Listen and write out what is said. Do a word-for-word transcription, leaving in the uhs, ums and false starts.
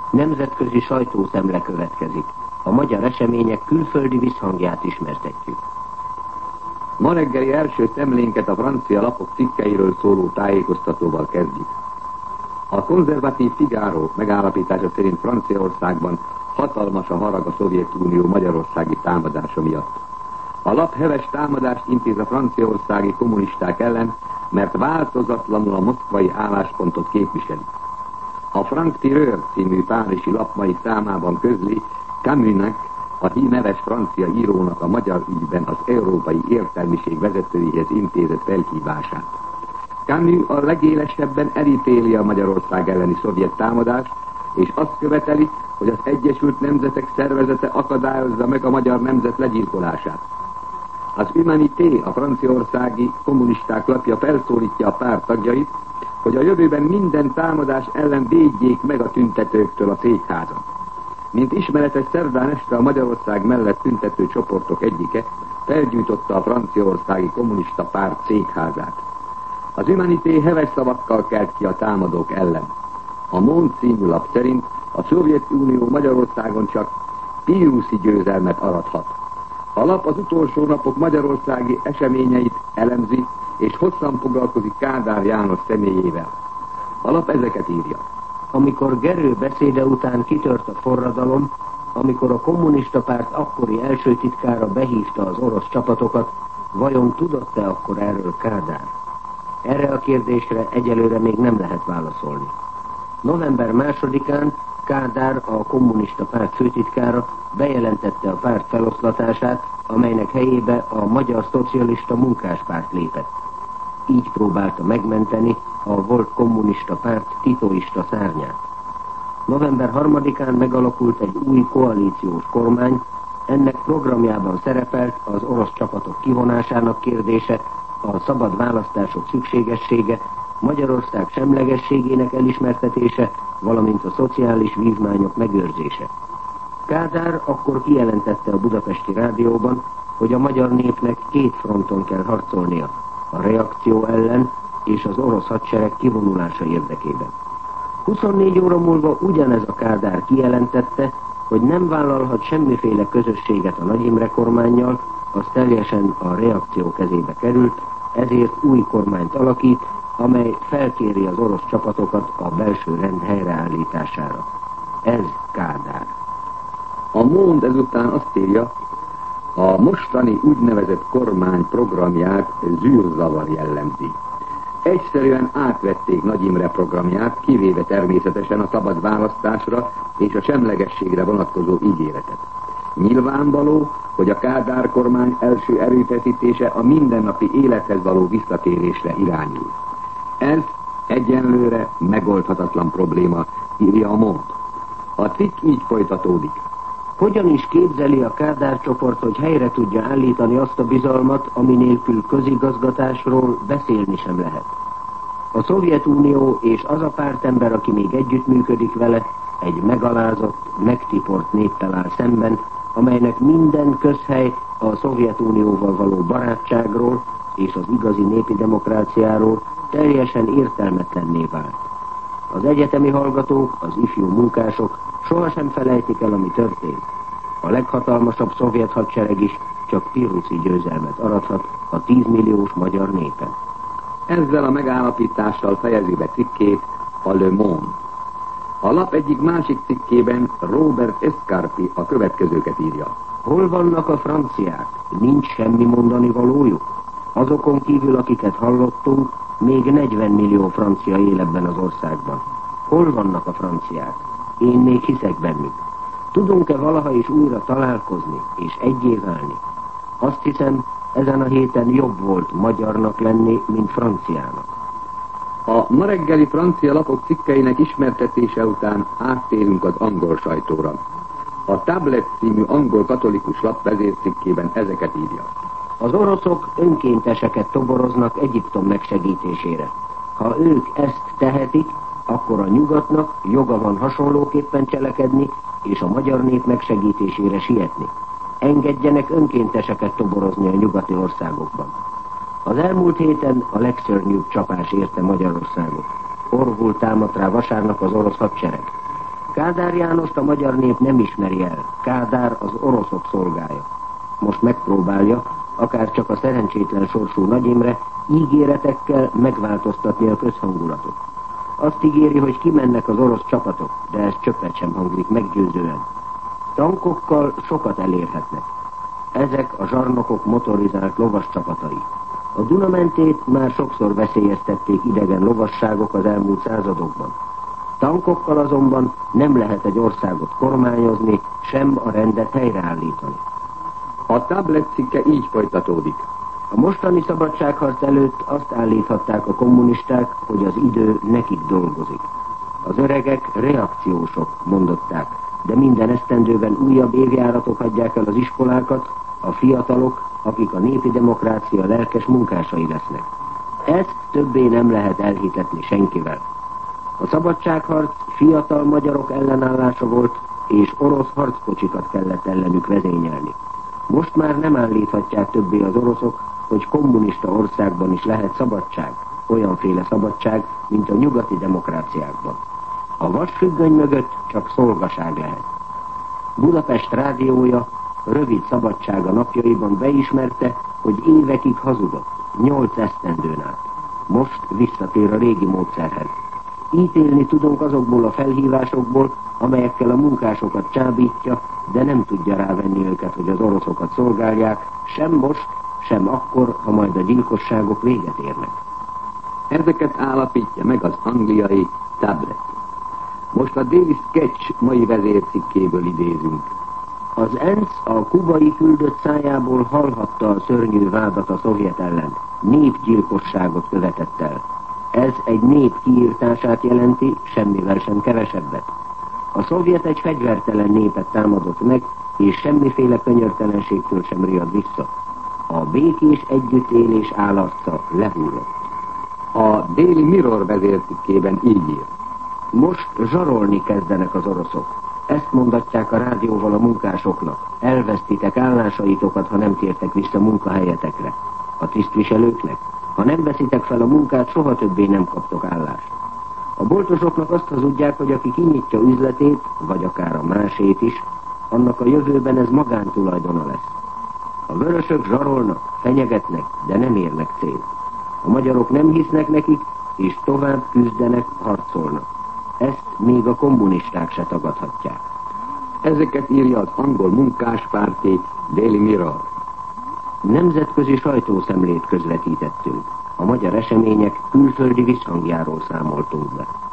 Nemzetközi sajtószemle következik. A magyar események külföldi visszhangját ismertetjük. Ma reggeli első szemlénket a francia lapok cikkeiről szóló tájékoztatóval kezdjük. A konzervatív Figaro megállapítása szerint Franciaországban hatalmas a harag a Szovjetunió magyarországi támadása miatt. A lap heves támadást intéz a franciaországi kommunisták ellen, mert változatlanul a moszkvai álláspontot képviseli. A Franc Tireur című párizsi lap mai számában közli Camusnak, a híneves francia írónak a magyar ügyben az európai értelmiség vezetőihez intézett felhívását. Camus a legélesebben elítéli a Magyarország elleni szovjet támadást, és azt követeli, hogy az Egyesült Nemzetek Szervezete akadályozza meg a magyar nemzet legyilkolását. Az Humanité, a franciaországi kommunisták lapja felszólítja a párt tagjait, hogy a jövőben minden támadás ellen védjék meg a tüntetőktől a székházat. Mint ismeretes, szerdán este a Magyarország mellett tüntető csoportok egyike felgyújtotta a franciaországi kommunista párt székházát. Az Humanité heves szavakkal kelt ki a támadók ellen. A Monde című lap szerint a Szovjetunió Magyarországon csak píruszi győzelmet arathat. A lap az utolsó napok magyarországi eseményeit elemzi, és hosszan foglalkozik Kádár János személyével. A lap ezeket írja. Amikor Gerő beszéde után kitört a forradalom, amikor a kommunista párt akkori első titkára behívta az orosz csapatokat, vajon tudott-e akkor erről Kádár? Erre a kérdésre egyelőre még nem lehet válaszolni. november másodikán Kádár, a kommunista párt főtitkára bejelentette a párt feloszlatását, amelynek helyébe a Magyar Szocialista Munkáspárt lépett. Így próbálta megmenteni a volt kommunista párt titoista szárnyát. november harmadikán megalakult egy új koalíciós kormány, ennek programjában szerepelt az orosz csapatok kivonásának kérdése, a szabad választások szükségessége, Magyarország semlegességének elismertetése, valamint a szociális vívmányok megőrzése. Kádár akkor kijelentette a budapesti rádióban, hogy a magyar népnek két fronton kell harcolnia, a reakció ellen és az orosz hadsereg kivonulása érdekében. huszonnégy óra múlva ugyanez a Kádár kijelentette, hogy nem vállalhat semmiféle közösséget a Nagy Imre kormánnyal, az teljesen a reakció kezébe került, ezért új kormányt alakít, amely felkéri az orosz csapatokat a belső rend helyreállítására. Ez Kádár. A Monde ezután azt írja, a mostani úgynevezett kormány programját zűrzavar jellemzi. Egyszerűen átvették Nagy Imre programját, kivéve természetesen a szabad választásra és a semlegességre vonatkozó ígéretet. Nyilvánvaló, hogy a Kádár kormány első erőfeszítése a mindennapi élethez való visszatérésre irányul. Ez egyenlőre megoldhatatlan probléma, írja a Monde. A cikk így folytatódik. Hogyan is képzeli a Kádár csoport, hogy helyre tudja állítani azt a bizalmat, ami nélkül közigazgatásról beszélni sem lehet? A Szovjetunió és az a pártember, aki még együttműködik vele, egy megalázott, megtiport néppel áll szemben, amelynek minden közhely a Szovjetunióval való barátságról és az igazi népi demokráciáról teljesen értelmetlenné vált. Az egyetemi hallgatók, az ifjú munkások sohasem felejtik el, ami történt. A leghatalmasabb szovjet hadsereg is csak píruszi győzelmet arathat a tízmilliós magyar népen. Ezzel a megállapítással fejezi be cikkét a Le Monde. A lap egyik másik cikkében Robert Escarpi a következőket írja. Hol vannak a franciák? Nincs semmi mondani valójuk? Azokon kívül, akiket hallottunk, még negyven millió francia él ebben az országban. Hol vannak a franciák? Én még hiszek bennük. Tudunk-e valaha is újra találkozni és egyé válni? Azt hiszem, ezen a héten jobb volt magyarnak lenni, mint franciának. A ma reggeli francia lapok cikkeinek ismertetése után áttérünk az angol sajtóra. A Tablet című angol katolikus lap vezércikkében ezeket írja. Az oroszok önkénteseket toboroznak Egyiptom megsegítésére. Ha ők ezt tehetik, akkor a nyugatnak joga van hasonlóképpen cselekedni, és a magyar nép megsegítésére sietni. Engedjenek önkénteseket toborozni a nyugati országokban. Az elmúlt héten a legszörnyűbb csapás érte Magyarországot. Orvul támadt rá vasárnap az orosz hadsereg. Kádár Jánost a magyar nép nem ismeri el, Kádár az oroszok szolgája. Most megpróbálja, akár csak a szerencsétlen sorsú Nagy Imre, ígéretekkel megváltoztatni a közhangulatot. Azt ígéri, hogy kimennek az orosz csapatok, de ez csöppet sem hangzik meggyőzően. Tankokkal sokat elérhetnek. Ezek a zsarnokok motorizált lovas csapatai. A Duna mentét már sokszor veszélyeztették idegen lovasságok az elmúlt századokban. Tankokkal azonban nem lehet egy országot kormányozni, sem a rendet helyreállítani. A Tablet cikke így folytatódik. A mostani szabadságharc előtt azt állíthatták a kommunisták, hogy az idő nekik dolgozik. Az öregek reakciósok, mondották, de minden esztendőben újabb évjáratok hagyják el az iskolákat, a fiatalok, akik a népi demokrácia lelkes munkásai lesznek. Ezt többé nem lehet elhitetni senkivel. A szabadságharc fiatal magyarok ellenállása volt, és orosz harckocsikat kellett ellenük vezényelni. Most már nem állíthatják többé az oroszok, hogy kommunista országban is lehet szabadság, olyanféle szabadság, mint a nyugati demokráciákban. A vasfüggöny mögött csak szolgaság lehet. Budapest rádiója rövid szabadsága napjaiban beismerte, hogy évekig hazudott, nyolc esztendőn át. Most visszatér a régi módszerhez. Ítélni tudunk azokból a felhívásokból, amelyekkel a munkásokat csábítja, de nem tudja rávenni őket, hogy az oroszokat szolgálják, sem most, sem akkor, ha majd a gyilkosságok véget érnek. Ezeket állapítja meg az angliai Tablet. Most a Daily Sketch mai vezércikkéből idézünk. Az é en cé a kubai küldött szájából hallhatta a szörnyű vádat a szovjet ellen. Népgyilkosságot követett el. Ez egy nép kiírtását jelenti, semmivel sem kevesebbet. A szovjet egy fegyvertelen népet támadott meg, és semmiféle könyörtelenségtől sem riad vissza. A békés együttélés állarca lehullott. A Daily Mirror vezércikkében így ír. Most zsarolni kezdenek az oroszok. Ezt mondatják a rádióval a munkásoknak. Elvesztitek állásaitokat, ha nem tértek vissza munkahelyetekre. A tisztviselőknek. Ha nem veszitek fel a munkát, soha többé nem kaptok állást. A boltosoknak azt hazudják, hogy aki kinyitja üzletét, vagy akár a másét is, annak a jövőben ez magántulajdona lesz. A vörösök zsarolnak, fenyegetnek, de nem érnek célt. A magyarok nem hisznek nekik, és tovább küzdenek, harcolnak. Ezt még a kommunisták se tagadhatják. Ezeket írja az angol munkáspárti Daily Mirror. Nemzetközi sajtószemlét közvetítettünk. A magyar események külföldi visszhangjáról számoltunk be.